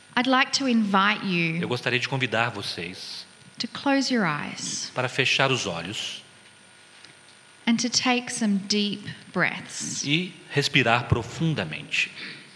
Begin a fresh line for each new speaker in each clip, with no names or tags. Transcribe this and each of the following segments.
I'd like to invite
Eu
you
gostaria de convidar vocês
to close your eyes
para fechar os olhos
and to take some deep breaths.
e respirar profundamente.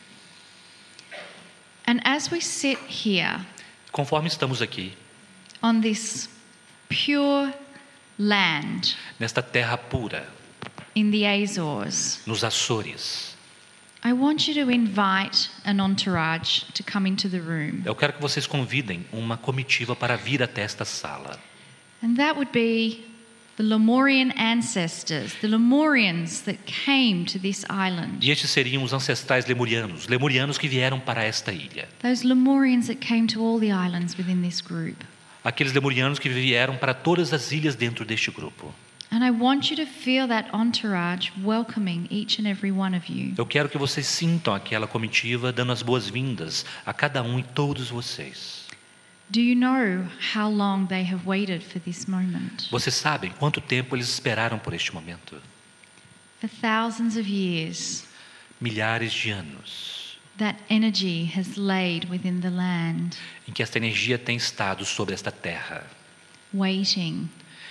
And as we sit here
Conforme estamos aqui,
on this pure land
nesta terra pura,
in the Azores,
nos Açores,
I want you to invite an entourage to come into the room.
eu quero que vocês convidem uma comitiva para vir até esta sala.
And that would be the Lemurian ancestors, the Lemurians that came to this island.
E estes seriam os ancestrais lemurianos que vieram para esta ilha.
Those Lemurians that came to all the islands within this group.
Aqueles lemurianos que vieram para todas as ilhas dentro deste grupo.
And I want you to feel that entourage welcoming each and every one of you.
Eu quero que vocês sintam aquela comitiva dando as boas-vindas a cada um e todos vocês.
Do you know how long they have waited for this moment?
Vocês sabem quanto tempo eles esperaram por este momento?
For thousands of years,
Milhares de anos,
that energy has laid within the land,
em que esta energia tem estado sobre esta terra,
waiting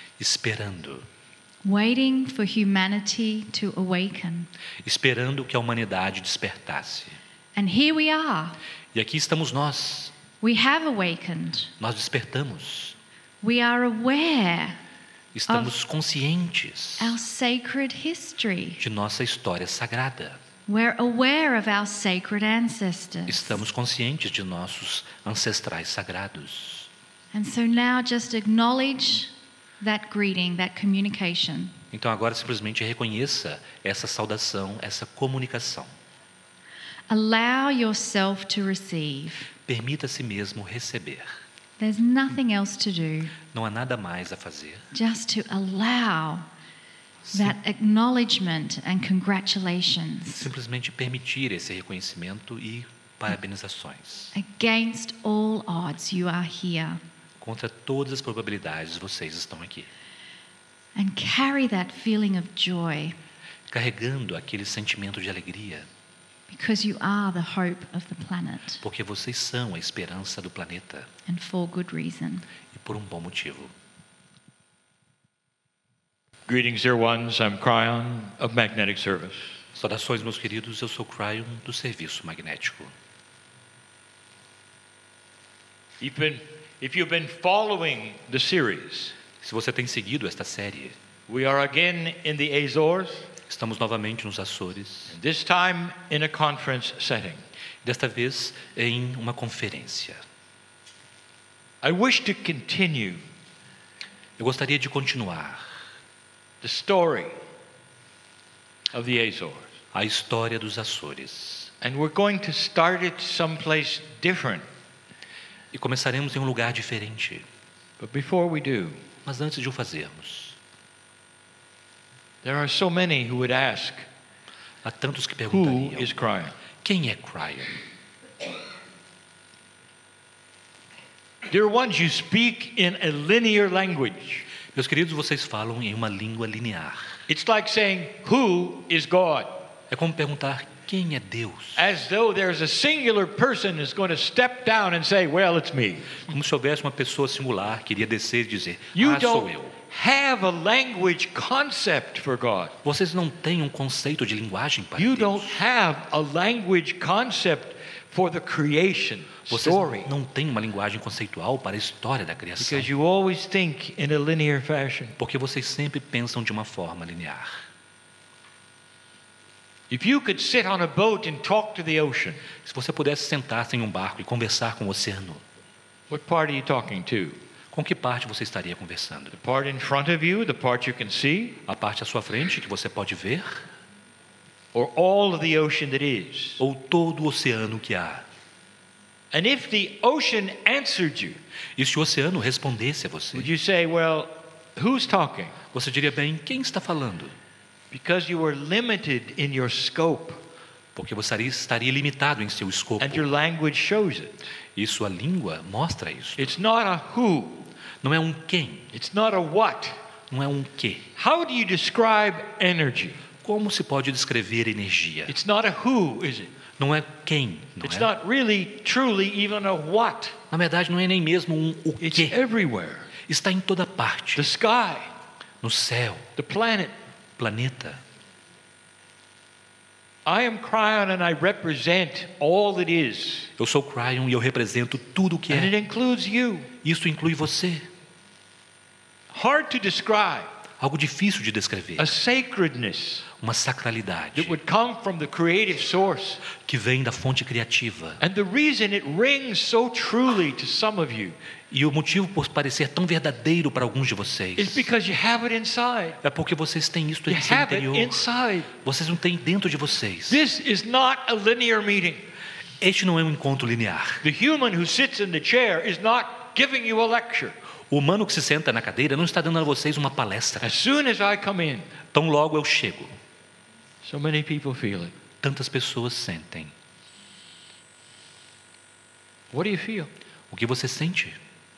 esperando
for humanity to awaken.
esperando que a humanidade despertasse.
And here we are.
E aqui estamos nós
We have awakened.
despertamos,
We are aware
estamos conscientes
our sacred history.
de nossa história sagrada.
We're aware of our sacred ancestors.
Estamos conscientes de nossos ancestrais sagrados.
And so now just acknowledge that greeting, that communication.
Então agora simplesmente reconheça essa saudação, essa comunicação.
Allow yourself to receive.
Permita a si mesmo receber.
There's nothing else to do.
Não há nada mais a fazer.
Just to allow that acknowledgement and congratulations
Simplesmente permitir esse reconhecimento e parabenizações.
against all odds. You are here.
Contra todas as probabilidades, vocês estão aqui.
And carry that feeling of joy
Carregando aquele sentimento de alegria.
because you are the hope of the planet,
Porque vocês são a esperança do planeta.
and for good reason.
E por um bom motivo.
Greetings, dear ones. I'm Cryon of Magnetic Service.
Saudações, meus queridos. Eu sou Cryon do Serviço Magnético.
If you've been following the series,
Se você tem seguido esta série,
we are again in the Azores,
estamos novamente nos Açores.
this time in a conference setting.
Desta vez em uma conferência.
I wish to continue
Eu gostaria de continuar
the story of the Azores.
a história dos Açores.
And we're going to start it someplace different.
E começaremos em um lugar diferente.
But before we do,
Mas antes de o fazermos,
there are so many who would ask,
há tantos que
who
perguntariam:
is Cryon?
quem é Cryon?
Dear ones, you speak in a linear language.
Meus queridos, vocês falam em uma língua linear.
It's like saying, who is God?
É como perguntar: quem é Deus?
As though there's a singular person who's going to step down and say, well, it's me.
Como se houvesse uma pessoa singular que iria descer e dizer:
You
sou
don't
eu.
have a language concept for God.
Vocês não têm um conceito de linguagem para
You
Deus.
don't have a language concept for the creation
Vocês
story.
não têm uma linguagem conceitual para a história da criação.
Because you always think in a linear fashion.
Porque vocês sempre pensam de uma forma linear.
If you could sit on a boat and talk to the ocean,
Se você pudesse sentar-se em um barco e conversar com o oceano,
what part are you talking to?
com que parte você estaria conversando?
The part in front of you, the part you can see,
A parte à sua frente que você pode ver?
or all of the ocean that is?
Ou todo o oceano que há?
And if the ocean answered you,
E se o oceano respondesse a você?
would you say, well, who's talking?
Você diria bem: quem está falando?
Because you are limited in your scope,
Porque você estaria limitado em seu escopo.
and your language shows it.
E sua língua mostra isso.
It's not a who,
Não é um quem,
it's not a what.
não é um que.
How do you describe energy?
Como se pode descrever energia?
It's not a who, is it?
Não é quem, não
It's
é?
not really, truly even a what.
Na verdade, não é nem mesmo o
It's
que.
everywhere.
Está em toda parte.
The sky,
No céu,
the planet.
planeta.
I am Cryon and I represent all that is.
Eu sou Cryon e eu represento tudo o que
And it
é.
includes you.
Isso inclui você.
Hard to describe.
Algo difícil de descrever.
A sacredness
Uma sacralidade
that would come from the creative source.
que vem da fonte criativa.
And the reason it rings so truly to some of you
E o motivo por parecer tão verdadeiro para alguns de
is
vocês
because you have it inside.
é porque vocês têm isso
You
em seu
have it
interior.
inside.
Vocês não têm dentro de vocês.
This is not a linear meeting.
Este não é um encontro linear.
The human who sits in the chair is not giving you a lecture.
O humano que se senta na cadeira não está dando a vocês uma palestra.
As soon as I come in,
Tão logo eu chego,
so many people feel it.
tantas pessoas sentem.
What do you feel?
O que você sente?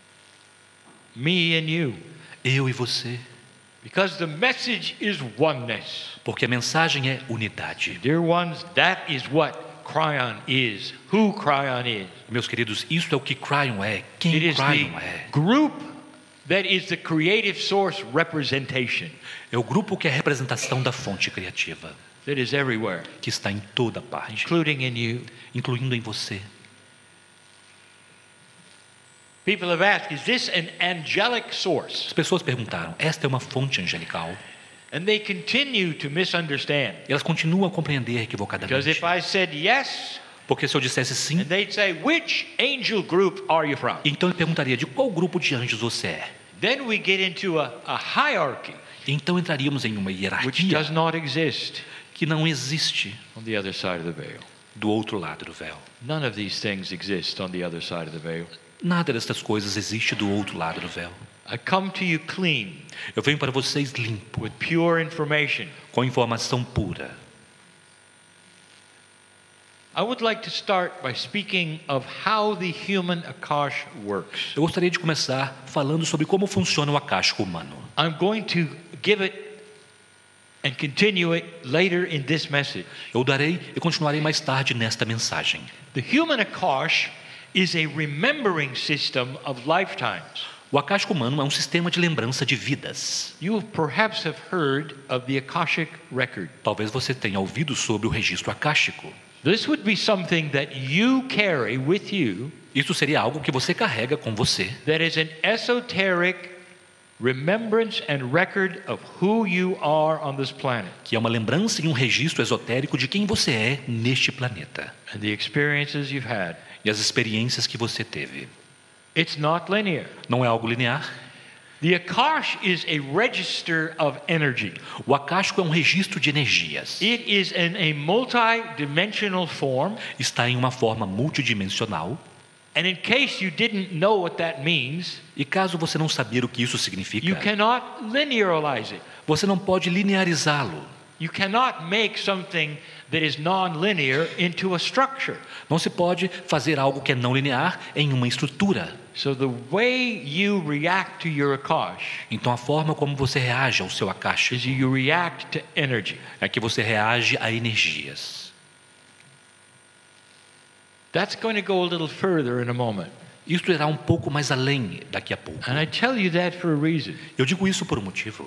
Me and you.
Eu e você.
Because the message is oneness.
Porque a mensagem é unidade.
Dear ones, that is what Cryon is. Who Cryon is.
Meus queridos, isso é o que Cryon é.
It
Quem
is
Cryon
the
é.
group that is the creative source representation
É o grupo que é a representação da fonte criativa,
that is everywhere,
que está em toda parte,
including in you.
incluindo em você.
People have asked, is this an angelic source?
As pessoas perguntaram, esta é uma fonte angelical?
And they continue to misunderstand.
Elas continuam a compreender
Because
equivocadamente.
if I said yes,
Porque se eu dissesse sim,
and they'd say, which angel group are you from?
então ele perguntaria de qual grupo de anjos você é.
Then we get into a hierarchy
Então entraríamos em uma
which
hierarquia
does not exist
que não existe
on the other side of the veil.
do outro lado do véu.
None of these things exist on the other side of the veil.
Nada destas coisas existe do outro lado do véu.
I come to you clean,
Eu venho para vocês limpo,
with pure information.
com informação pura.
I would like to start by speaking of how the human Akash works.
Eu gostaria de começar falando sobre como funciona o acástico humano.
I'm going to give it and continue it later in this message.
Eu darei e continuarei mais tarde nesta mensagem.
The human Akash is a remembering system of lifetimes.
O acástico humano é um sistema de lembrança de vidas.
You perhaps have heard of the Akashic record.
Talvez você tenha ouvido sobre o registro acástico.
This would be something that you carry with you
Isso seria algo que você carrega com você,
that is an esoteric remembrance and record of who you are on this planet
que é uma lembrança e um registro esotérico de quem você é neste planeta
and the experiences you've had.
e as experiências que você teve.
It's not linear.
Não é algo linear.
The Akash is a register of energy.
O acástico é um registro de energias.
It is in a multi-dimensional form,
Está em uma forma multidimensional.
and in case you didn't know what that means,
E caso você não saber o que isso
you
significa,
cannot linearize it.
você não pode linearizá-lo.
You cannot make something that is non-linear into a structure.
Não se pode fazer algo que é não linear em uma estrutura.
So the way you react to your Akash
Então a forma como você reage ao seu acástico
is you react to energy.
é que você reage a energias.
That's going to go a little further in a moment.
Isso irá um pouco mais além daqui a pouco.
And I tell you that for a reason.
Eu digo isso por um motivo.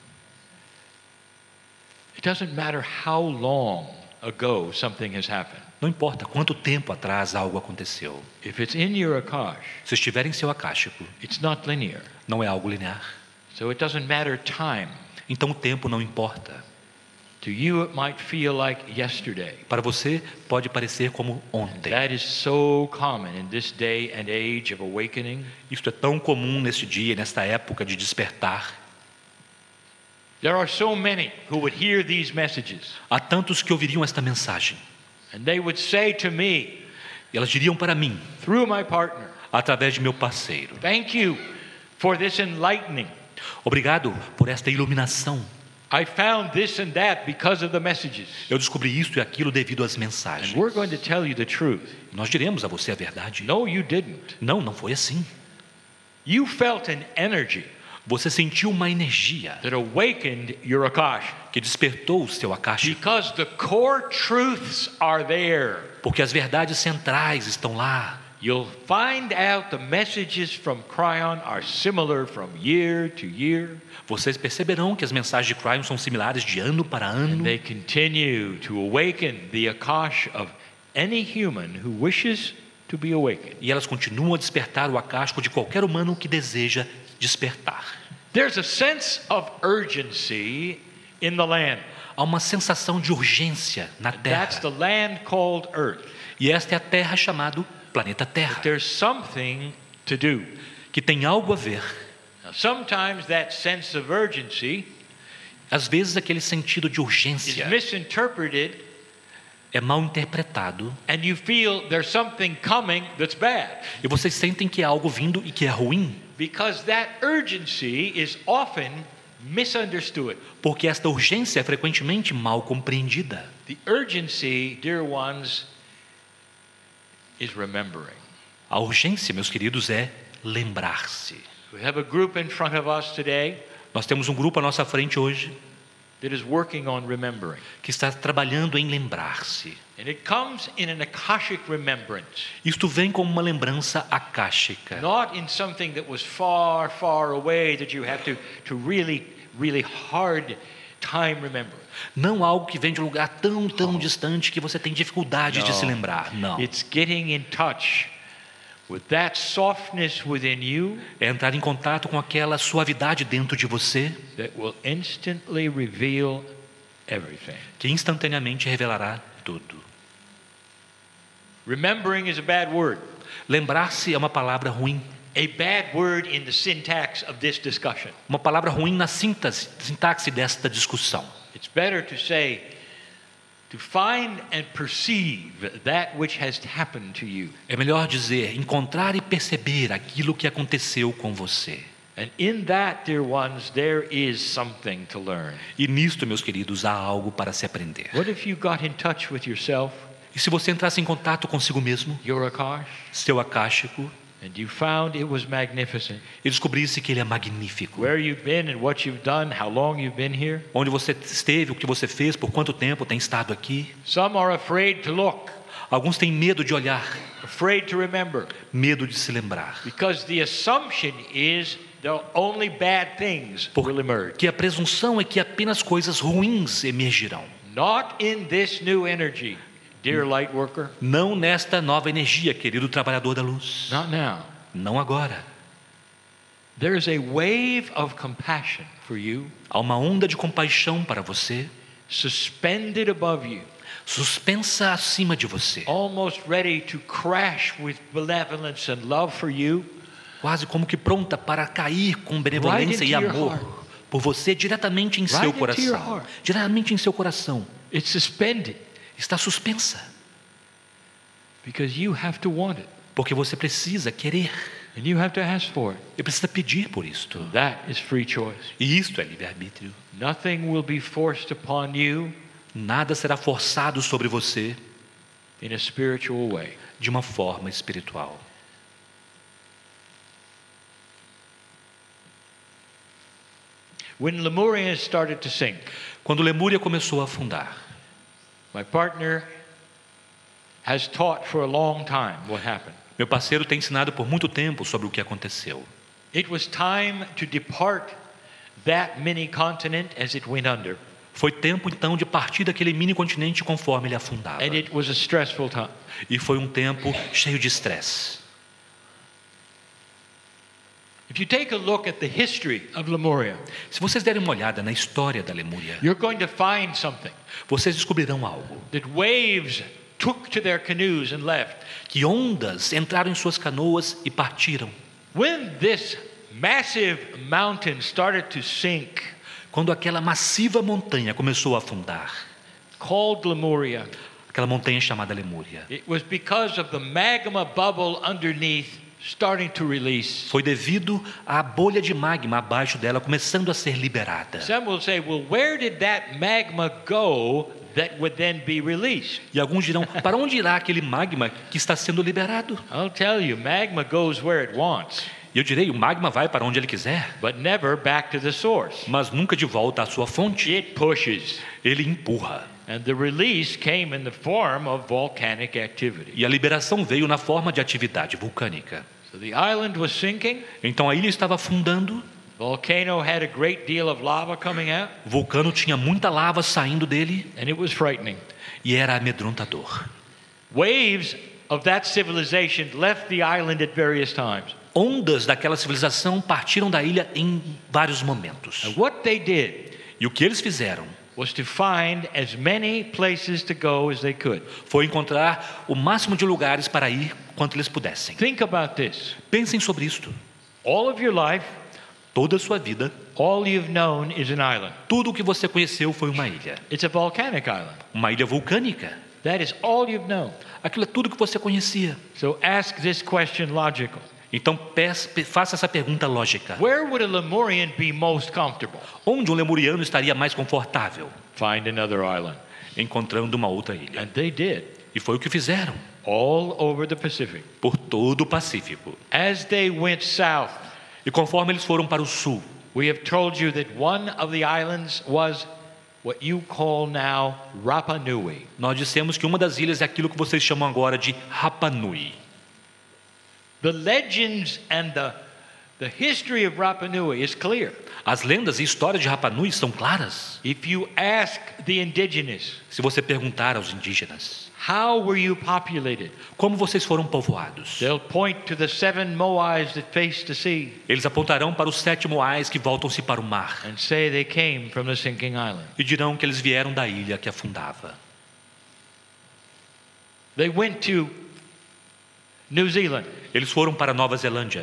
It doesn't matter how long ago something has happened.
Não importa quanto tempo atrás algo aconteceu.
If it's in your Akash,
Se estiver em seu acástico,
it's not linear.
não é algo linear.
So it doesn't matter time.
Então o tempo não importa.
To you it might feel like yesterday.
Para você pode parecer como ontem.
That is so common in this day and age of awakening.
Isto é tão comum neste dia, nesta época de despertar.
There are so many who would hear these messages
Há tantos que ouviriam esta mensagem.
and they would say to me,
E elas diriam para mim,
through my partner,
através de meu parceiro:
thank you for this enlightening.
obrigado por esta iluminação.
I found this and that because of the messages.
Eu descobri isto e aquilo devido às
And
mensagens.
we're going to tell you the truth.
Nós diremos a você a verdade.
No, you didn't.
Não, não foi assim.
You felt an energy
Você sentiu uma energia
that awakened your Akash.
que despertou o seu akashico,
Because the core truths are there.
porque as verdades centrais estão lá.
You'll find out the messages from Cryon are similar from year to year.
Vocês perceberão que as mensagens de Cryon são similares de ano para ano.
They continue to awaken the Akash of any human who wishes to be awakened.
E elas continuam a despertar o akashico de qualquer humano que deseja despertar.
There's a sense of urgency in the land.
Há uma sensação de urgência na
That's
Terra.
the land called Earth.
E esta é a Terra chamada planeta Terra,
There's something to do.
que tem algo a ver.
Now, sometimes that sense of urgency
Às vezes aquele sentido de
is
urgência
misinterpreted,
é mal interpretado
and you feel there's something coming that's bad.
e vocês sentem que há algo vindo e que é ruim,
Because that urgency is often misunderstood.
porque esta urgência é frequentemente mal compreendida.
The urgency, dear ones, is remembering.
A urgência, meus queridos, é lembrar-se.
We have a group in front of us today
Nós temos um grupo à nossa frente hoje
that is working on remembering.
que está trabalhando em lembrar-se.
And it comes in an Akashic remembrance,
Isto vem como uma lembrança akáshica,
not in something that was far, far away that you have to really, really hard time remember.
não algo que vem de um lugar tão distante que você tem dificuldade de se lembrar. Não.
It's getting in touch with that softness within you
É entrar em contato com aquela suavidade dentro de você
that will instantly reveal everything.
que instantaneamente revelará tudo.
Remembering is a bad word.
Lembrar-se é uma palavra ruim.
A bad word in the syntax of this discussion.
Uma palavra ruim na sintaxe desta discussão.
It's better to say, to find and perceive that which has happened to you.
É melhor dizer, encontrar e perceber aquilo que aconteceu com você.
And in that, dear ones, there is something to learn.
E nisto, meus queridos, há algo para se aprender.
What if you got in touch with yourself,
E se você entrasse em contato consigo mesmo,
your Akash,
seu akáshico,
and you found it was magnificent?
e descobrisse que ele é magnífico.
Where you've been and what you've done, how long you've been here.
Onde você esteve, o que você fez, por quanto tempo tem estado aqui.
Some are afraid to look,
Alguns têm medo de olhar,
afraid to remember,
medo de se lembrar.
because the assumption is that only bad things will emerge.
Porque a presunção é que apenas coisas ruins emergirão.
Not in this new energy, dear light worker.
Não nesta nova energia, querido trabalhador da luz.
Not now.
Não agora.
There's a wave of compassion for you,
Há uma onda de compaixão para você,
suspended above you,
suspensa acima de você,
almost ready to crash with benevolence and love for you.
quase como que pronta para cair com benevolência
Right
e
into your
amor
heart.
por você diretamente em
Right
seu
into your
coração.
heart.
Diretamente em seu coração.
It's suspended
Está suspensa,
because you have to want it
porque você precisa querer
and you have to ask for it.
e precisa pedir por isto.
That is free choice.
E isto é livre-arbítrio.
Nothing will be forced upon you
Nada será forçado sobre você
in a spiritual way.
de uma forma espiritual.
When Lemuria started to sink,
Quando Lemúria começou a afundar,
my partner has taught for a long time what happened.
meu parceiro tem ensinado por muito tempo sobre o que aconteceu.
It was time to depart that mini continent as it went under.
Foi tempo então de partir daquele mini continente conforme ele afundava.
And it was a stressful time.
E foi um tempo cheio de estresse.
If you take a look at the history of Lemuria,
Se vocês derem uma olhada na história da Lemúria,
you're going to find something
vocês descobrirão algo.
that waves took to their canoes and left.
Que ondas entraram em suas canoas e partiram.
When this massive mountain started to sink,
Quando aquela massiva montanha começou a afundar,
called Lemuria,
aquela montanha chamada Lemúria,
it was because of the magma bubble underneath starting to release.
foi devido à bolha de magma abaixo dela começando a ser liberada.
Some will say, well, where did that magma go that would then be released?
E alguns dirão, para onde irá aquele magma que está sendo liberado?
I'll tell you, magma goes where it wants.
E eu direi, o magma vai para onde ele quiser,
but never back to the source.
mas nunca de volta à sua fonte.
It pushes.
Ele empurra.
And the release came in the form of volcanic activity.
E a liberação veio na forma de atividade vulcânica.
So the island was sinking.
Então a ilha estava afundando,
Volcano had a great deal of lava coming out,
o vulcano tinha muita lava saindo dele
and it was frightening.
e era amedrontador.
Waves of that civilization left the island at various times.
Ondas daquela civilização partiram da ilha em vários momentos.
And what they did
E o que eles fizeram
was to find as many places to go as they could.
foi encontrar o máximo de lugares para ir quanto eles pudessem.
Think about this.
Pensem sobre isto.
All of your life,
Toda a sua vida,
all you've known is an island.
tudo o que você conheceu foi uma ilha.
It's a volcanic island.
Uma ilha vulcânica.
That is all you've known.
Aquilo é tudo que você conhecia.
So ask this question logical.
Então faça essa pergunta lógica.
Where would a Lemurian be most comfortable?
Onde um lemuriano estaria mais confortável?
Find another island.
Encontrando uma outra ilha.
And they did.
E foi o que fizeram.
All over the Pacific.
Por todo o Pacífico.
As they went south,
E conforme eles foram para o sul,
we have told you that one of the islands was what you call now Rapa Nui.
nós dissemos que uma das ilhas é aquilo que vocês chamam agora de Rapa Nui.
The legends and the history of Rapa Nui is clear.
As lendas e histórias de Rapa Nui são claras.
If you ask the indigenous,
Se você perguntar aos indígenas,
how were you populated?
como vocês foram povoados?
They'll point to the 7 Moais that face the sea
Eles apontarão para os 7 moais que voltam-se para o mar
and say they came from the sinking island.
e dirão que eles vieram da ilha que afundava.
They went to New Zealand.
Eles foram para Nova Zelândia.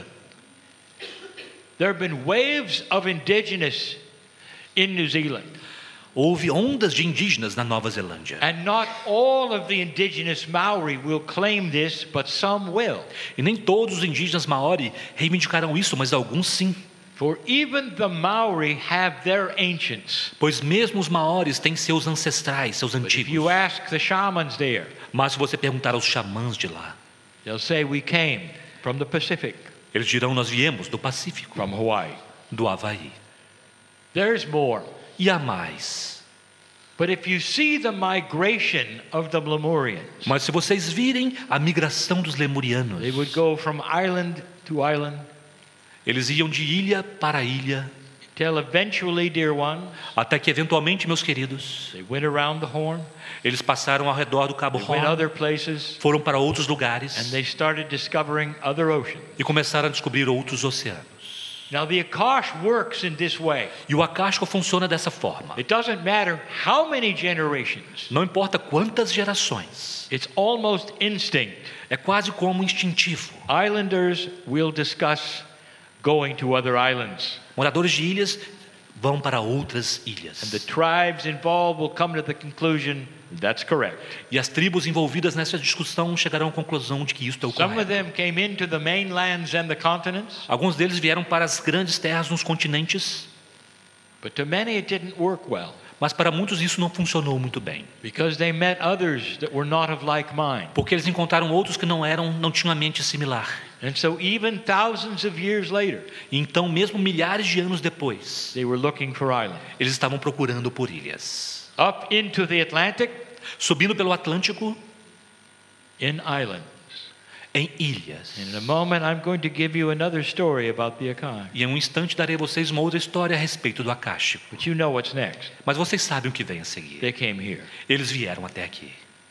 There have been waves of indigenous in New Zealand.
Houve ondas de indígenas na Nova Zelândia.
And not all of the indigenous Maori will claim this, but some will.
E nem todos os indígenas maori reivindicaram isso, mas alguns sim.
For even the Maori have their ancients.
Pois mesmo os maoris têm seus ancestrais, seus
But if
antigos.
you ask the shamans there,
Mas se você perguntar aos xamãs de lá,
they'll say we came from the Pacific,
eles dirão, nós viemos do Pacífico,
from Hawaii.
do Havaí.
There's more.
E há mais.
But if you see the migration of the Lemurians,
Mas se vocês virem a migração dos lemurianos,
they would go from island to island,
eles iam de ilha para ilha,
till eventually, dear ones,
até que eventualmente, meus queridos,
they went around the Horn,
eles passaram ao redor do Cabo
they went
Horn,
other places,
foram para outros lugares
and they started discovering other oceans.
e começaram a descobrir outros oceanos.
Now the Akash works in this way.
E o Akashico funciona dessa forma.
It doesn't matter how many generations.
Não importa quantas gerações,
It's almost instinct.
é quase como instintivo.
Islanders will discuss going to other islands.
Moradores de ilhas vão para outras ilhas.
And the tribes involved will come to the conclusion that's correct.
E as tribos envolvidas nessa discussão chegarão à conclusão de que isto é o
Some of
correto.
them came into the mainlands and the continents,
Alguns deles vieram para as grandes terras nos continentes,
but to many it didn't work well
mas para muitos isso não funcionou muito bem,
because they met others that were not of like mind.
porque eles encontraram outros que não tinham a mente similar.
And so even thousands of years later,
E então, mesmo milhares de anos depois,
they were looking for islands.
eles estavam procurando por ilhas.
Up into the Atlantic,
Subindo pelo Atlântico,
in islands.
em ilhas.
In a moment, I'm going to give you another story about the Akash.
E em um instante darei a vocês uma outra história a respeito do Akashico.
But you know what's next.
Mas vocês sabem o que vem a seguir.
They came here.
Eles vieram até aqui.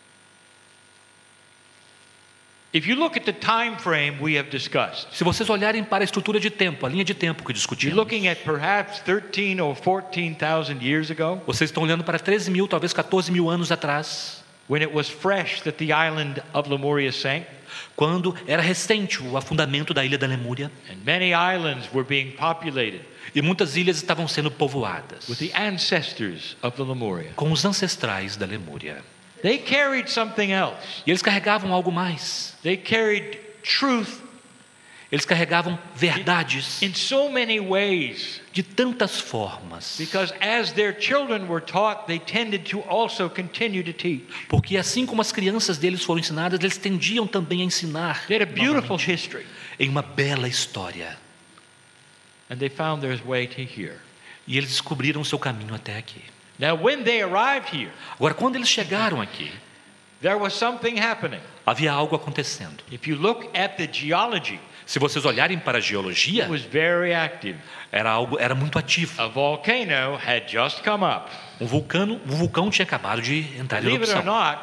If you look at the time frame we have discussed,
Se vocês olharem para a estrutura de tempo, a linha de tempo que
you're
discutimos,
looking at perhaps 13 or 14,000 years ago,
vocês estão olhando para 13 mil, talvez 14 mil anos atrás,
when it was fresh that the island of Lemuria sank,
quando era recente o afundamento da ilha da Lemúria,
and many islands were being populated
e muitas ilhas estavam sendo povoadas
with the ancestors of the Lemuria.
com os ancestrais da Lemúria.
They carried something else.
E eles carregavam algo mais.
They carried truth
Eles carregavam verdades
in so many ways,
de tantas formas.
because as their children were taught, they tended to also continue to teach.
Porque assim como as crianças deles foram ensinadas, eles tendiam também a ensinar
They had a beautiful
novamente,
history.
em uma bela história.
and they found their way to here.
E eles descobriram o seu caminho até aqui.
Now, when they arrived here,
Agora, quando eles chegaram aqui,
there was something happening.
havia algo acontecendo.
If you look at the geology,
Se vocês olharem para a
it
geologia,
was very active.
era muito ativo.
A volcano had just come up.
Um vulcão tinha acabado de entrar em
Believe it or
erupção.
not,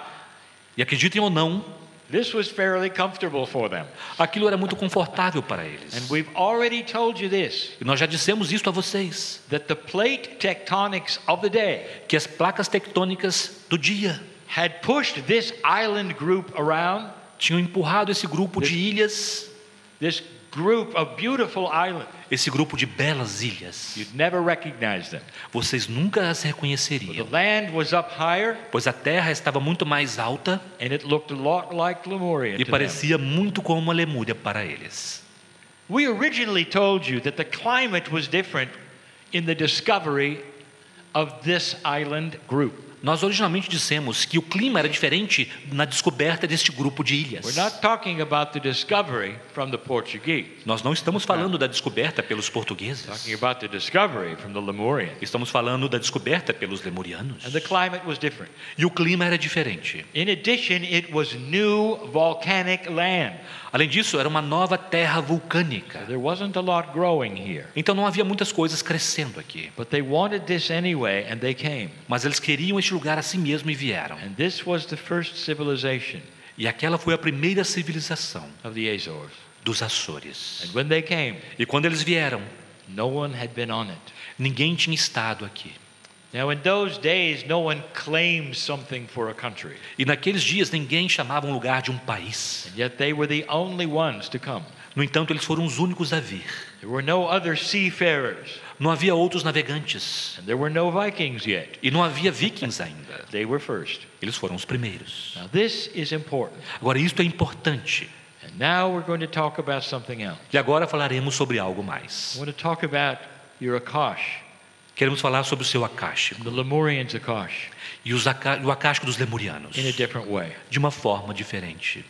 E acreditem ou não,
this was fairly comfortable for them.
aquilo era muito confortável para eles.
And we've already told you this,
E nós já dissemos isso a vocês,
that the plate tectonics of the day
que as placas tectônicas do dia
had pushed this island group around,
tinham empurrado esse grupo de ilhas,
this group of beautiful islands.
esse grupo de belas ilhas.
You'd never recognize them.
Vocês nunca as
The
reconheceriam,
land was up higher,
pois a terra estava muito mais alta
and it looked a lot like Lemuria
e
to them.
parecia muito como a Lemúria para eles.
We originally told you that the climate was different in the discovery of this island group.
Nós originalmente dissemos que o clima era diferente na descoberta deste grupo de ilhas.
We're not talking about the discovery from the Portuguese.
Nós não estamos falando da descoberta pelos
Talking
portugueses.
about the discovery from the Lemurians.
Estamos falando da descoberta pelos lemurianos.
And the climate was different.
E o clima era diferente.
In addition, it was new volcanic land.
Além disso, era uma nova terra vulcânica.
There wasn't a lot growing here.
Então não havia muitas coisas crescendo aqui.
But they wanted this anyway, and they came.
Mas eles queriam este lugar a si mesmo e vieram.
And this was the first civilization
E aquela foi a primeira civilização
of the Azores.
dos Açores.
And when they came,
E quando eles vieram,
no one had been on it.
ninguém tinha estado aqui.
Now, in those days, no one claimed something for a country.
E naqueles dias ninguém chamava um lugar de um país.
And yet they were the only ones to come.
No entanto, eles foram os únicos a vir.
There were no other seafarers.
Não havia outros navegantes.
And there were no Vikings yet.
E não havia vikings ainda.
They were first.
Eles foram os primeiros.
Now, this is important.
Agora, isto é importante.
And now we're going to talk about something else.
E agora falaremos sobre algo mais.
I want to talk about your Akash,
Queremos falar sobre o seu acástico
the Lemurians' Akash,
e o acástico dos lemurianos,
in a different way.
de uma forma diferente.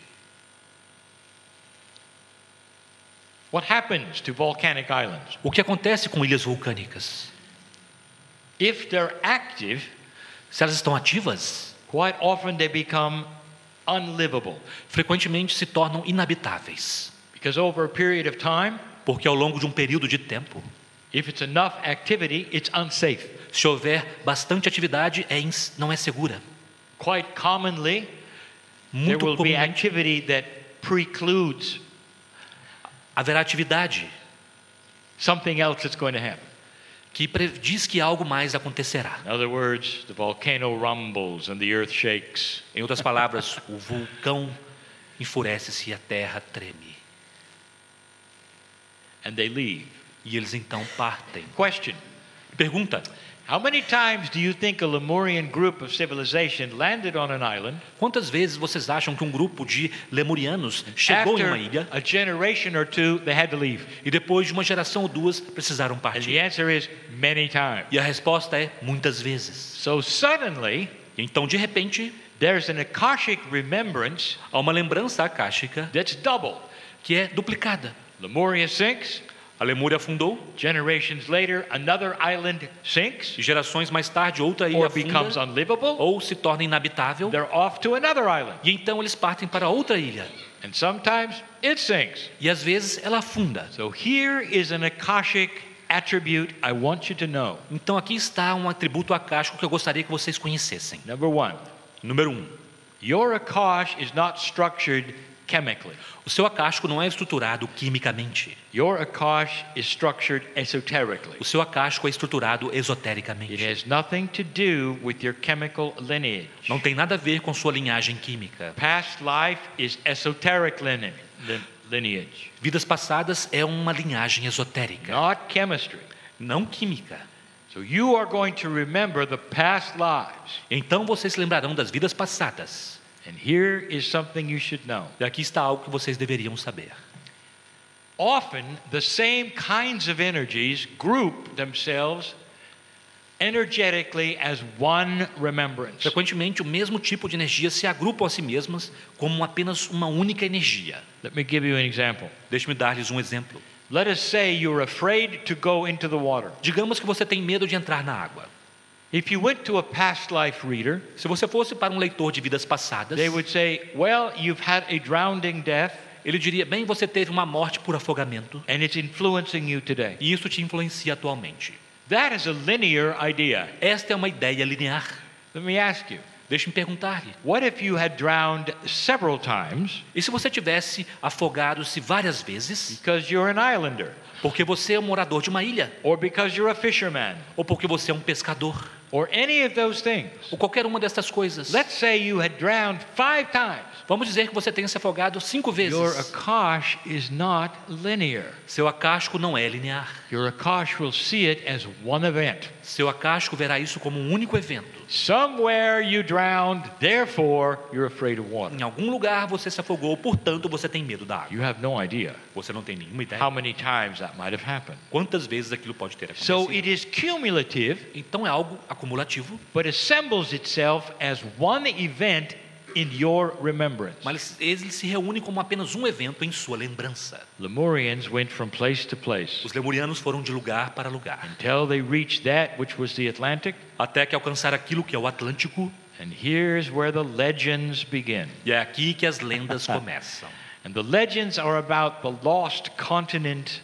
What happens to volcanic islands?
O que acontece com ilhas vulcânicas?
If they're active,
Se elas estão ativas,
quite often they become unlivable.
frequentemente se tornam inabitáveis,
Because over a period of time,
porque ao longo de um período de tempo,
if it's enough activity, it's unsafe.
se houver bastante atividade, não é segura.
Quite commonly, there
Muito
will be
comumente
activity that precludes
haverá atividade
something else that's going to happen.
que diz que algo mais acontecerá.
In other words, the volcano rumbles and the earth shakes.
Em outras palavras, o vulcão enfurece-se e a terra treme.
And they leave.
E eles então partem.
Question:
Pergunta:
how many times do you think a Lemurian group of civilization landed on an island?
quantas vezes vocês acham que um grupo de lemurianos chegou em
After
uma ilha
a generation or two, they had to leave.
e depois de uma geração ou duas precisaram
And the
partir?
answer is many times.
E a resposta é muitas vezes.
So suddenly,
Então, de repente,
there's an Akashic remembrance
há uma lembrança acástica
that's double.
que é duplicada.
Lemuria sinks.
A Lemúria afundou
Generations later, another island sinks
e gerações mais tarde outra ilha
or becomes
afunda
unlivable.
ou se torna inabitável
They're off to another island.
e então eles partem para outra ilha
And sometimes it sinks.
e às vezes ela afunda.
So here is an Akashic attribute I want you to know.
Então aqui está um atributo acástico que eu gostaria que vocês conhecessem.
Number one,
Número 1.
your Akash is not structured chemically.
O seu acástico não é estruturado quimicamente.
Your Akash is structured esoterically.
O seu acástico é estruturado
It
esotericamente.
has nothing to do with your chemical lineage.
Não tem nada a ver com sua linhagem química.
Past life is esoteric lineage,
Vidas passadas é uma linhagem esotérica,
not chemistry.
não química.
So you are going to remember the past lives.
Então vocês se lembrarão das vidas passadas.
And here is something you should know.
E aqui está algo que vocês deveriam saber.
Often the same kinds of energies group themselves energetically as one remembrance.
Frequentemente, o mesmo tipo de energia se agrupam a si mesmas como apenas uma única energia.
Let me give you an example.
Deixe-me dar-lhes um exemplo.
Let us say you're afraid to go into the water.
Digamos que você tem medo de entrar na água.
If you went to a past life reader,
Se você fosse para um leitor de vidas passadas,
they would say, well, you've had a drowning death
ele diria: bem, você teve uma morte por afogamento
and it's influencing you today.
e isso te influencia atualmente.
That is a linear idea.
Esta é uma ideia linear.
Let me ask you,
Deixe-me perguntar-lhe:
what if you had drowned several times
e se você tivesse afogado-se várias vezes,
because you're an islander,
porque você é um morador de uma ilha,
or because you're a fisherman,
ou porque você é um pescador,
or any of those things?
ou qualquer uma dessas coisas?
Let's say you had drowned 5 times.
Vamos dizer que você tenha se afogado 5
Your
vezes.
akash is not linear.
Seu acasco não é linear.
Your akash will see it as one event.
Seu acasco verá isso como um único evento.
Somewhere you drowned, therefore you're afraid of water.
Em algum lugar você se afogou, portanto você tem medo da água.
You have no idea
Você não tem nenhuma ideia
how many times that might have happened.
quantas vezes aquilo pode ter
So
acontecido.
it is cumulative,
Então é algo acumulativo,
but assembles itself as one event in your remembrance.
mas ele se reúne como apenas um evento em sua lembrança.
Lemurians went from place to place
Os lemurianos foram de lugar para lugar,
until they reached that which was the Atlantic,
até que alcançaram aquilo que é o Atlântico,
and here's where the legends begin.
e é aqui que as lendas começam.
And the legends are about the lost continent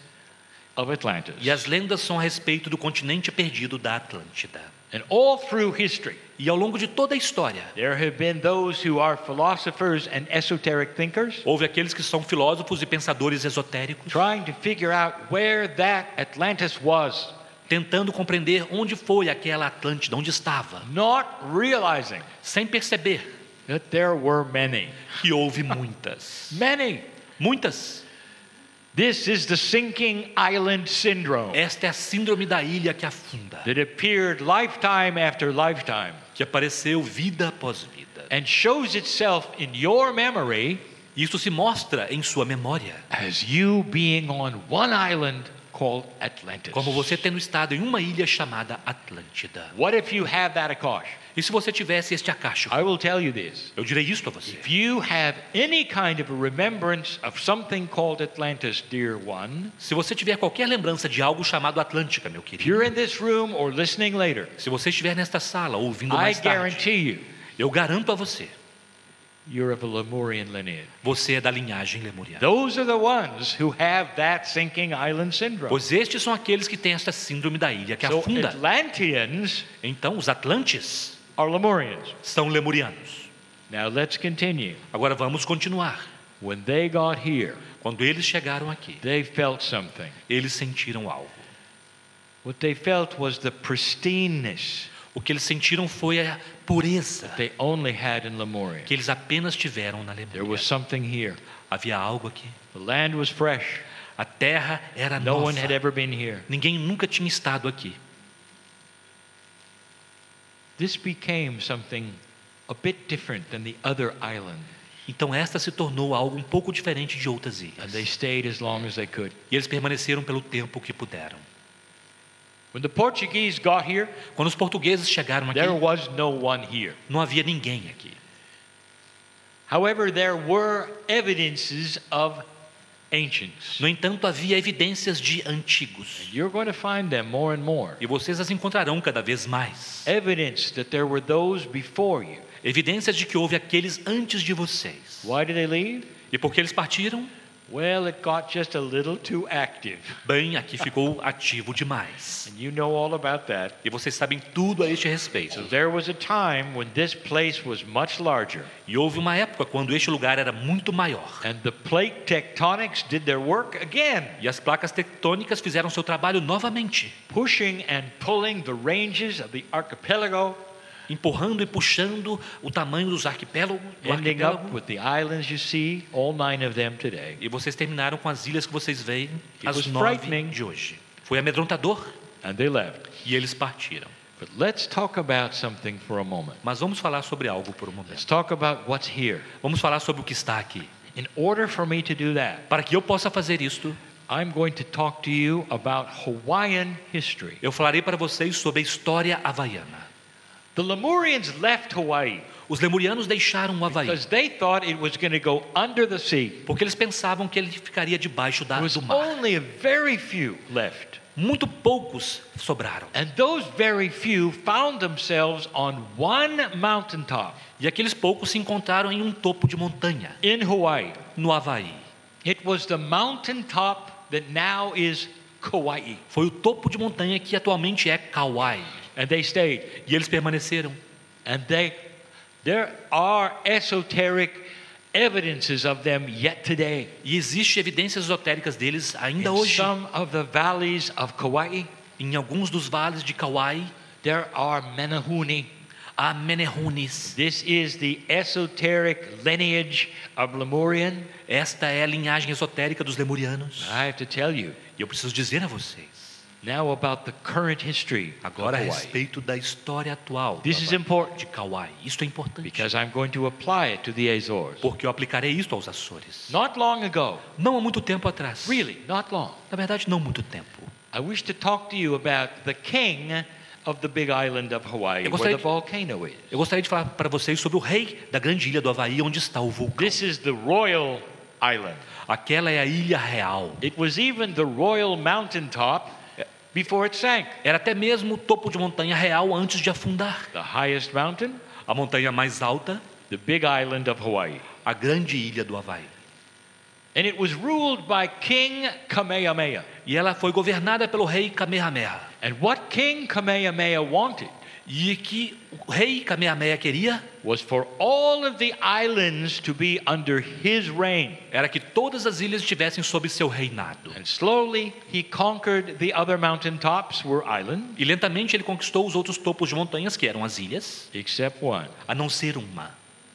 of Atlantis.
E as lendas são a respeito do continente perdido da Atlântida.
And all through history,
E ao longo de toda a história,
there have been those who are philosophers and esoteric thinkers
houve aqueles que são filósofos e pensadores esotéricos,
trying to figure out where that Atlantis was,
tentando compreender onde foi aquela Atlântida, onde estava,
not realizing
sem perceber
that there were many.
que houve muitas.
Many.
Muitas.
This is the sinking island syndrome
Esta é a síndrome da ilha que afunda,
that appeared lifetime after lifetime
que apareceu vida após vida.
and shows itself in your memory
Isso se mostra em sua memória,
as you being on one island called Atlantis.
como você tendo estado em uma ilha chamada Atlântida.
What if you have that akash?
E se você tivesse este acástico?
I will tell you this.
Eu direi isto a você.
If you have any kind of a remembrance of something called Atlantis, dear one,
Se você tiver qualquer lembrança de algo chamado Atlântica, meu
if
querido,
you're in this room or listening later,
se você estiver nesta sala ouvindo
I
mais tarde,
guarantee you,
eu garanto a você,
you're of a Lemurian lineage.
você é da linhagem lemuriana.
Those are the ones who have that sinking island syndrome.
Pois estes são aqueles que têm esta síndrome da ilha que
So
afunda.
Atlanteans
Então, os Atlantes
are Lemurians.
são lemurianos.
Now let's continue.
Agora vamos continuar.
When they got here,
Quando eles chegaram aqui,
they felt something.
eles sentiram algo.
What they felt was the pristineness
O que eles sentiram foi a pureza
they only had in Lemuria.
que eles apenas tiveram na
There
Lemúria.
was something here.
Havia algo aqui.
The land was fresh.
A terra era
No
nova.
one had ever been here.
Ninguém nunca tinha estado aqui.
This became something a bit different than the other island.
Então esta se tornou algo um pouco diferente de outras ilhas.
And they stayed as long as they could.
E eles permaneceram pelo tempo que puderam.
When the Portuguese got here,
Quando os portugueses chegaram aqui,
there was no one here.
não havia ninguém aqui.
However, there were evidences of ancients.
No entanto, havia evidências de antigos.
You're going to find them more and more.
E vocês as encontrarão cada vez mais.
Evidence that there were those before you.
Evidências de que houve aqueles antes de vocês.
Why did they leave?
E por que eles partiram?
Well, it got just a little too active.
Bem, aqui ficou ativo demais.
And you know all about that.
E vocês sabem tudo a este
So
respeito.
there was a time when this place was much larger.
E houve uma época quando este lugar era muito maior.
And the plate tectonics did their work again,
E as placas tectônicas fizeram seu trabalho novamente,
pushing and pulling the ranges of the archipelago,
empurrando e puxando o tamanho dos arquipélagos, do
ending up
arquipélago.
with the islands you see, all 9 of them today.
E vocês terminaram com as ilhas que vocês veem,
was
as 9
frightening.
de hoje. Foi amedrontador
And they left.
e eles partiram.
But let's talk about something for a moment.
Mas vamos falar sobre algo por um
Let's
momento.
talk about what's here.
Vamos falar sobre o que está aqui.
In order for me to do that,
Para que eu possa fazer isto,
I'm going to talk to you about Hawaiian history.
eu falarei para vocês sobre a história havaiana.
The Lemurians left Hawaii.
Os lemurianos deixaram o Havaí,
because they thought it was going to go under the sea.
porque eles pensavam que ele ficaria debaixo
There was
do mar.
only a very few left.
Muito poucos sobraram.
And those very few found themselves on one mountaintop
E aqueles poucos se encontraram em um topo de montanha,
in Hawaii.
no Havaí.
It was the mountaintop that now is Kauai.
Foi o topo de montanha que atualmente é Kauai.
And they stayed.
E eles permaneceram.
And there are esoteric evidences of them yet today.
E existem evidências esotéricas deles ainda
In
hoje.
some of the valleys of Kauai,
Em alguns dos vales de Kauai,
there are Menehune.
há Menehunes.
This is the esoteric lineage of Lemurian.
Esta é a linhagem esotérica dos lemurianos.
I have to tell you
E eu preciso dizer a vocês,
now about the current history of
agora a
Hawaii,
respeito da história atual do
This is
Havaí,
important.
de Kauai. Isto é importante,
because I'm going to apply it to the Azores.
porque eu aplicarei isto aos Açores.
Not long ago,
Não há muito tempo atrás.
really, not long,
Na verdade, não muito tempo.
I wish to talk to you about the king of the big island of Hawaii,
Eu
where
gostaria
the volcano is.
Eu gostaria de falar para vocês sobre o rei da grande ilha do Havaí, onde está o vulcão.
This is the royal island.
Aquela é a ilha real.
It was even the royal mountaintop before it sank.
Era até mesmo o topo de montanha real antes de afundar.
The highest mountain,
A montanha mais alta,
the big island of Hawaii.
a grande ilha do Havaí.
And it was ruled by King Kamehameha.
E ela foi governada pelo rei Kamehameha.
And what King Kamehameha wanted
E que o rei Kamehameha queria
was for all of the islands to be under his reign.
era que todas as ilhas estivessem sob seu reinado.
And slowly he conquered the other mountaintops were islands,
E lentamente ele conquistou os outros topos de montanhas, que eram as ilhas,
except one.
a não ser uma.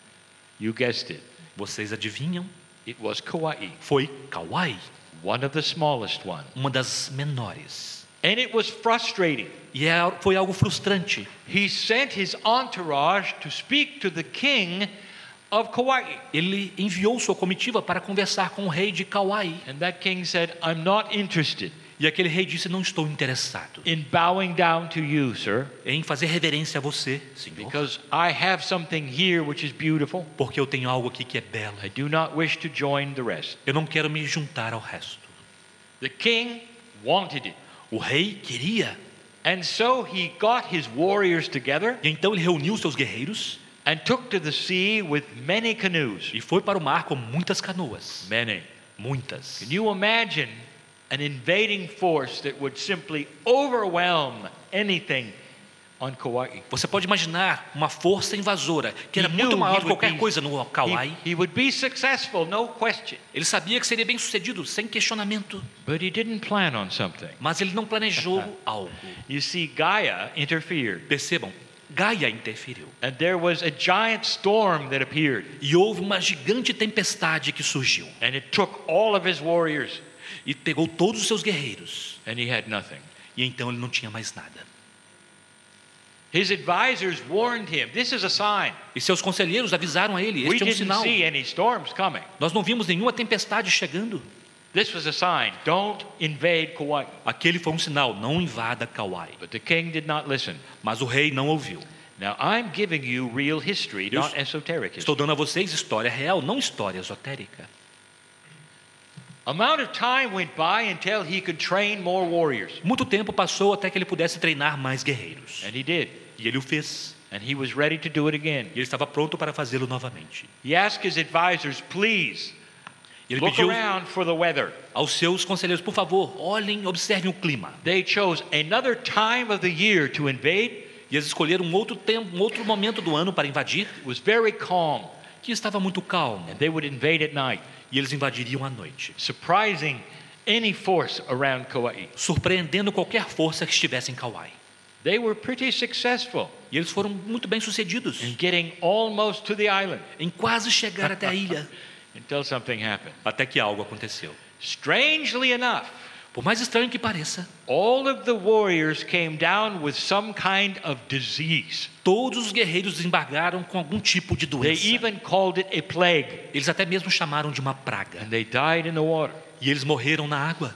You guessed it.
Vocês adivinham?
It was Kauai,
Foi Kauai,
one of the smallest ones.
uma das menores.
And it was frustrating.
E foi algo frustrante.
He sent his entourage to speak to the king of Kauai.
Ele enviou sua comitiva para conversar com o rei de Kauai.
And that king said, I'm not interested
E aquele rei disse: não estou interessado
in bowing down to you, sir,
em fazer reverência a você, Senhor,
because I have something here which is beautiful.
porque eu tenho algo aqui que é belo.
I do not wish to join the rest.
Eu não quero me juntar ao resto.
The king wanted it.
O rei queria.
And so he got his warriors together
E então ele reuniu seus guerreiros
and took to the sea with many canoes.
e foi para o mar com muitas canoas.
Many.
Muitas.
Can you imagine an invading force that would simply overwhelm anything on Kauai?
Você pode imaginar uma força invasora que era
He
muito
knew
maior
he
do que
would
qualquer
be-
coisa no Kauai.
He would be successful, no question.
Ele sabia que seria bem sucedido, sem questionamento.
But he didn't plan on something.
Mas ele não planejou algo.
You see, Gaia interfered.
Percebam, Gaia interferiu.
And there was a giant storm that appeared.
E houve uma gigante tempestade que surgiu.
And it took all of his warriors.
E pegou todos os seus guerreiros.
And he had nothing.
E então ele não tinha mais nada.
His advisors warned him, this is a sign.
E seus conselheiros avisaram a ele:
We
este é um
didn't
sinal.
see any storms coming.
Nós não vimos nenhuma tempestade chegando.
This was a sign. Don't invade Kauai.
Aquele foi um sinal: não invada Kauai.
But the king did not listen.
Mas o rei não ouviu.
Now, I'm giving you real history,
Eu
not esoteric
Estou
history.
dando a vocês história real, não história esotérica.
Amount of time went by until he could train more warriors.
Muito tempo passou até que ele pudesse treinar mais guerreiros.
And he did.
E ele o fez.
And he was ready to do it again.
E ele estava pronto para fazê-lo novamente.
He asked his advisors, please,
E ele
look
pediu
around for the weather.
aos seus conselheiros: por favor, olhem, observem o clima.
They chose another time of the year to invade.
E eles escolheram um outro tempo, um outro momento do ano para invadir,
It was very calm.
que estava muito calmo.
And they would invade at night,
E eles invadiriam à noite,
surprising any force around Kauai.
surpreendendo qualquer força que estivesse em Kauai.
They were pretty successful
E eles foram muito bem sucedidos
in getting almost to the island
em quase chegar até a ilha,
until something happened.
até que algo aconteceu.
Strangely enough,
Por mais estranho que pareça,
all of the warriors came down with some kind of disease.
todos os guerreiros desembargaram com algum tipo de
They
doença.
even called it a plague.
Eles até mesmo chamaram de uma praga.
And they died in the water.
E eles morreram na água.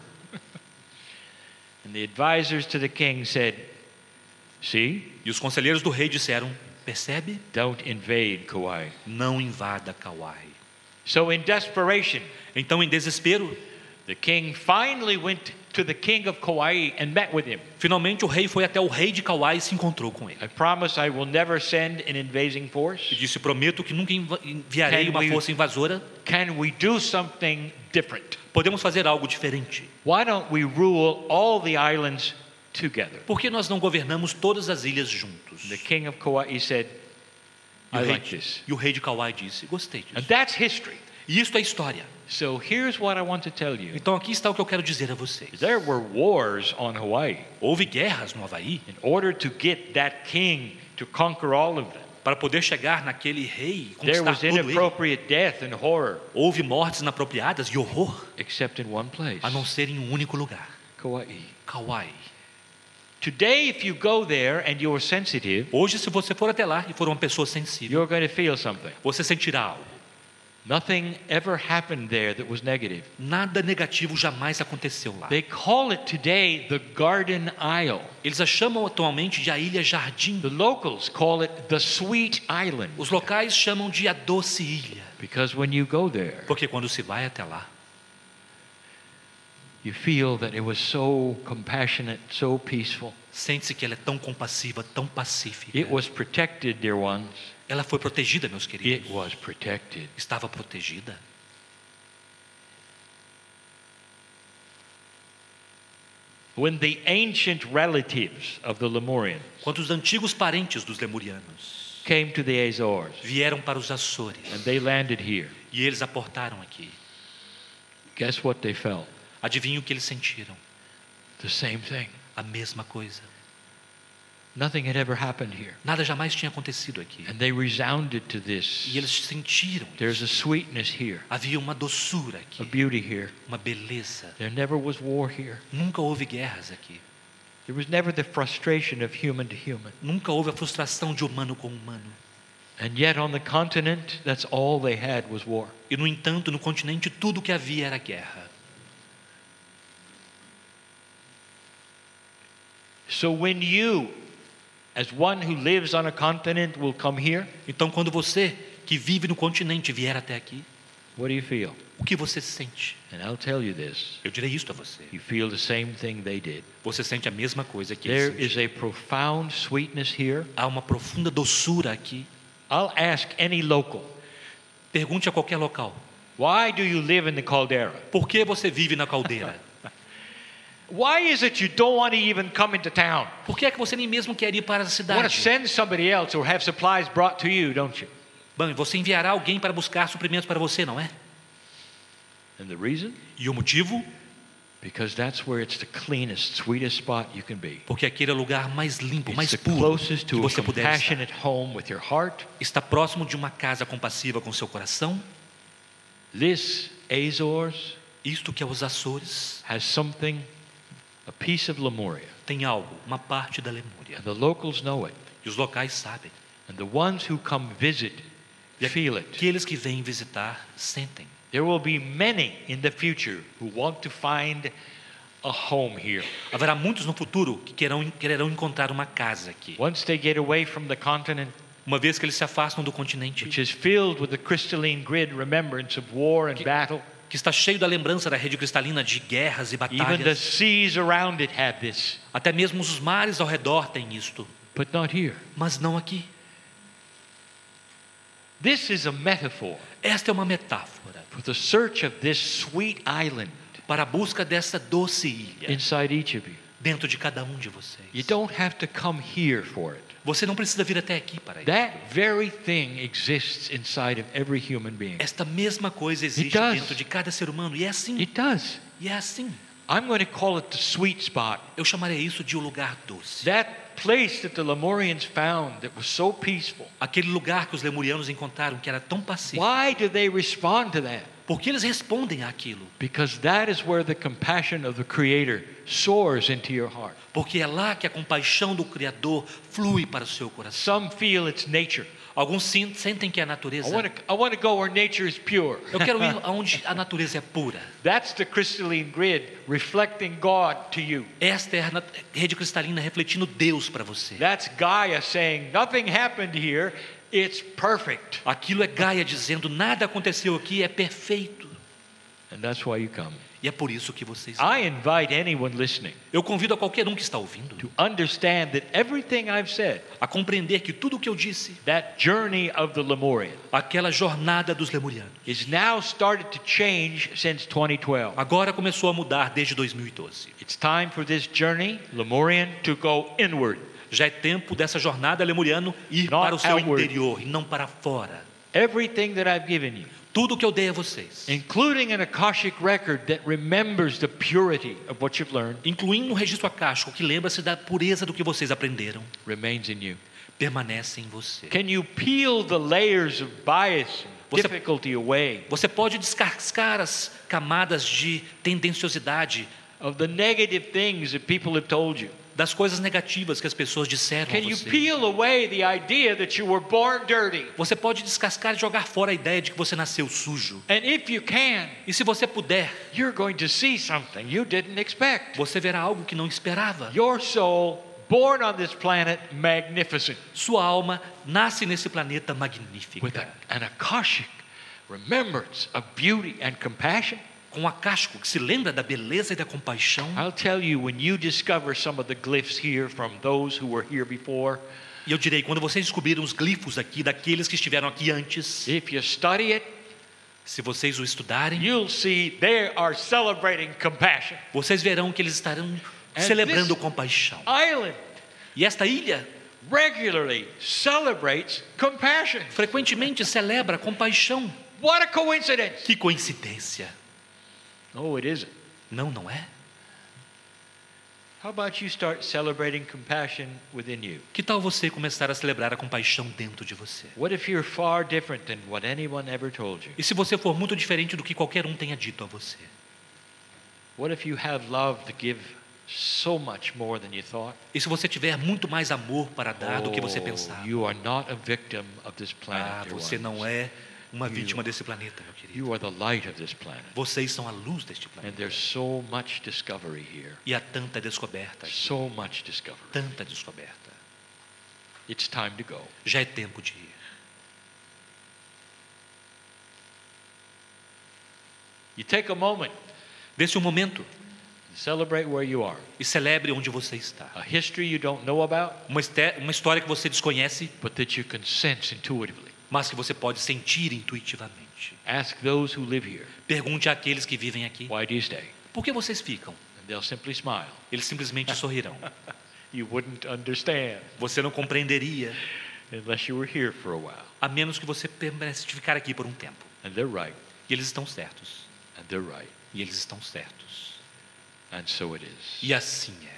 And the advisors to the king said, see,
E os conselheiros do rei disseram: Percebe?
Don't invade Kauai.
Não invada Kauai.
So in desperation,
Então, em desespero,
the king finally went to the king of Kauai and met with him.
finalmente o rei foi até o rei de Kauai e se encontrou com ele.
I promise I will never send an invading
E
force.
disse: prometo que nunca enviarei
Can
uma
we-
força invasora.
Can we do something different?
Podemos fazer algo diferente.
Why don't we rule all the islands together?
Por que nós não governamos todas as ilhas juntos?
The king of Kauai said,
E
I
o rei,
like this.
e o rei de Kauai disse: gostei
And
disso.
that's history.
E isto é história.
So here's what I want to tell you.
Então aqui está o que eu quero dizer a vocês.
There were wars on Hawaii.
Houve guerras no Havaí.
In order to get that king to conquer all of them,
Para poder chegar naquele rei e
there
conquistar
was
todo ele.
inappropriate death and horror,
Houve mortes inapropriadas e horror,
except in one place,
a não ser em um único lugar.
Kauai.
Kauai.
Today, if you go there and you're sensitive,
Hoje, se você for até lá e for uma pessoa sensível,
you're going to feel something.
você sentirá algo.
Nothing ever happened there that was negative.
Nada negativo jamais aconteceu lá.
They call it today the Garden Isle.
Eles a chamam atualmente de a Ilha Jardim.
The locals call it the Sweet Island.
Os locais chamam de a Doce Ilha.
Because when you go there,
Porque quando se vai até lá,
you feel that it was so compassionate, so peaceful.
sente-se que ela é tão compassiva, tão pacífica.
It was protected, dear ones.
Ela foi protegida, meus
It
queridos.
was protected.
Estava protegida.
When the ancient relatives of the Lemurians
Quando os antigos parentes dos lemurianos
came to the Azores
vieram para os Açores
and they landed here,
e eles aportaram aqui,
guess what they felt?
adivinha o que eles sentiram?
The same thing.
A mesma coisa.
Nothing had ever happened here.
Nada jamais tinha acontecido aqui.
And they resounded to this.
E eles sentiram.
There's a sweetness here,
Havia uma doçura
a
aqui,
beauty here.
uma beleza.
There never was war here.
Nunca houve guerras aqui.
There was never the frustration of human to human.
Nunca houve a frustração de humano com humano.
And yet on the continent, that's all they had was war.
E no entanto, no continente tudo que havia era guerra.
So when you, as one who lives on a continent, will come here,
Então, quando você que vive no continente vier até aqui,
what do you feel?
o que você sente?
And I'll tell you this.
Eu direi isto a você.
You feel the same thing they did.
Você sente a mesma coisa que
There
eles
is
sentiram.
a profound sweetness here.
Há uma profunda doçura aqui.
I'll ask any local,
Pergunte a qualquer local.
why do you live in the caldera?
Por que você vive na caldeira?
Why is it you don't want to even come into town?
Por que é que você nem mesmo quer ir para a
You want to
cidade?
send somebody else or have supplies brought to you, don't you?
Bem, você enviará alguém para buscar suprimentos para você, não é?
And the reason?
E o motivo?
Because that's where it's the cleanest, sweetest spot you can be.
Porque aquele é o lugar mais limpo,
It's
mais
the
puro
closest
que
to a
você puder estar.
compassionate home with your heart.
Está próximo de uma casa compassiva com seu coração.
This Azores
Isto que é os Açores
has something, a piece of Lemuria.
tem algo, uma parte da Lemúria.
And the locals know it.
E os locais sabem.
And the ones who come visit feel it.
Aqueles que vêm visitar sentem.
There will be many in the future who want to find a home here.
Haverá muitos no futuro que quererão encontrar uma casa aqui.
Once they get away from the continent,
Uma vez que eles se afastam do continente,
which is filled with the crystalline grid remembrance of war and battle,
que está cheio da lembrança da rede cristalina de guerras e
even the
batalhas.
seas around it have this,
Até mesmo os mares ao redor têm isto,
but not here.
mas não aqui.
This is a metaphor
Esta é uma metáfora
for the search of this sweet island
para a busca dessa doce ilha
inside each of you.
dentro de cada um de vocês.
You don't have to come here for it.
Você não precisa vir até aqui para isso.
That very thing exists inside of every human being.
Esta mesma coisa existe
does.
dentro de cada ser humano e é assim.
It does.
E é assim.
I'm going to call it the sweet spot.
Eu chamarei isso de o lugar doce.
That place that the Lemurians found that was so peaceful.
Aquele lugar que os lemurianos encontraram que era tão pacífico.
Why do they respond to that?
Por que eles respondem àquilo?
Because that is where the compassion of the Creator soars into your heart.
Porque é lá que a compaixão do Criador flui para o seu coração.
Some feel it's nature.
Alguns sentem que a natureza.
I want to go where nature is pure.
Eu quero ir aonde a natureza é pura.
That's the crystalline grid reflecting God to you.
Esta é a rede cristalina refletindo Deus para você.
That's Gaia saying, nothing happened here, it's perfect.
Aquilo é Gaia dizendo, nada aconteceu aqui, é perfeito.
And that's why you come.
E é por isso que vocês.
I invite anyone listening
Eu convido a qualquer um que está ouvindo
to understand that everything I've said,
a compreender que tudo o que eu disse,
that journey of the Lemurian,
aquela jornada dos lemurianos,
is now started to change since 2012.
agora começou a mudar desde 2012.
It's time for this journey, Lemurian, to go inward.
Já é tempo dessa jornada lemuriano ir
Not
para o seu
outward.
interior e não para fora.
Everything that I've given you,
Tudo o que eu dei a vocês,
including an Akashic record that remembers the purity of what you've learned,
incluindo um registro acástico que lembra-se da pureza do que vocês aprenderam,
remains in you.
permanece em você.
Can you peel the layers of bias and
Você-
difficulty away,
Você pode descascar as camadas de tendenciosidade,
of the negative things that people have told you?
das coisas negativas que as pessoas disseram a
Can you
você.
peel away the idea that you were born dirty?
Você pode descascar e jogar fora a ideia de que você nasceu sujo.
And if you can,
E se você puder,
you're going to see something you didn't expect.
você verá algo que não esperava.
Your soul, born on this planet, magnificent,
Sua alma nasce nesse planeta
with
magnífica,
an Akashic remembrance of beauty and compassion.
com um acástico que se lembra da beleza e da compaixão.
I'll tell you, when you discover some of the glyphs here from those who were here before,
E eu direi, quando vocês descobriram os glifos aqui, daqueles que estiveram aqui antes,
if you study it,
se vocês o estudarem,
you'll see they are celebrating compassion.
vocês verão que eles estarão
And
celebrando
this-
compaixão.
Island
E esta ilha
regularly celebrates compassion.
frequentemente celebra compaixão.
What a coincidence!
Que coincidência.
Oh, it isn't.
Não, não é?
How about you start celebrating compassion within you?
Que tal você começar a celebrar a compaixão dentro de você?
What if you're far different than what anyone ever told you?
E se você for muito diferente do que qualquer um tenha dito a você?
What if you have love to give so much more than you thought?
E se você tiver muito mais amor para dar do que você pensava?
You are not a victim of this planet. dear
Você
ones.
não é uma vítima desse planeta, meu querido.
You are the light of this planet.
Vocês são a luz deste
And
planeta.
there's so much discovery here.
E há tanta descoberta aqui.
So much discovery.
Tanta descoberta.
It's time to go.
Já é tempo de ir.
You take a moment,
Desse um momento
celebrate where you are.
e celebre onde você está.
A history you don't know about,
Uma história que você desconhece,
but that you can sense intuitively.
mas que você pode sentir intuitivamente.
Ask those who live here,
Pergunte àqueles que vivem aqui:
why do you stay?
por que vocês ficam?
And they'll simply smile.
Eles simplesmente sorrirão.
You wouldn't understand
Você não compreenderia,
unless you were here for a while.
a menos que você permanece ficar aqui por um tempo.
And they're right.
E eles estão certos.
And they're right.
E eles estão certos.
And so it is.
E assim é.